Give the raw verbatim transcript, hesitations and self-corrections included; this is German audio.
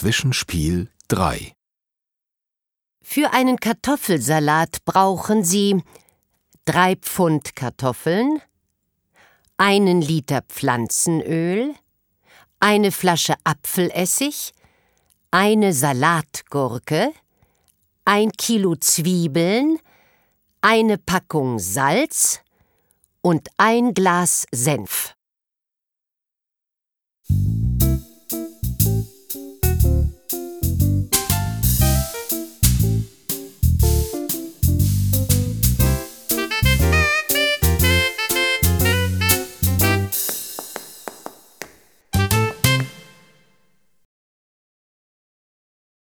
Zwischenspiel drei. Für einen Kartoffelsalat brauchen Sie drei Pfund Kartoffeln, einen Liter Pflanzenöl, eine Flasche Apfelessig, eine Salatgurke, ein Kilo Zwiebeln, eine Packung Salz und ein Glas Senf.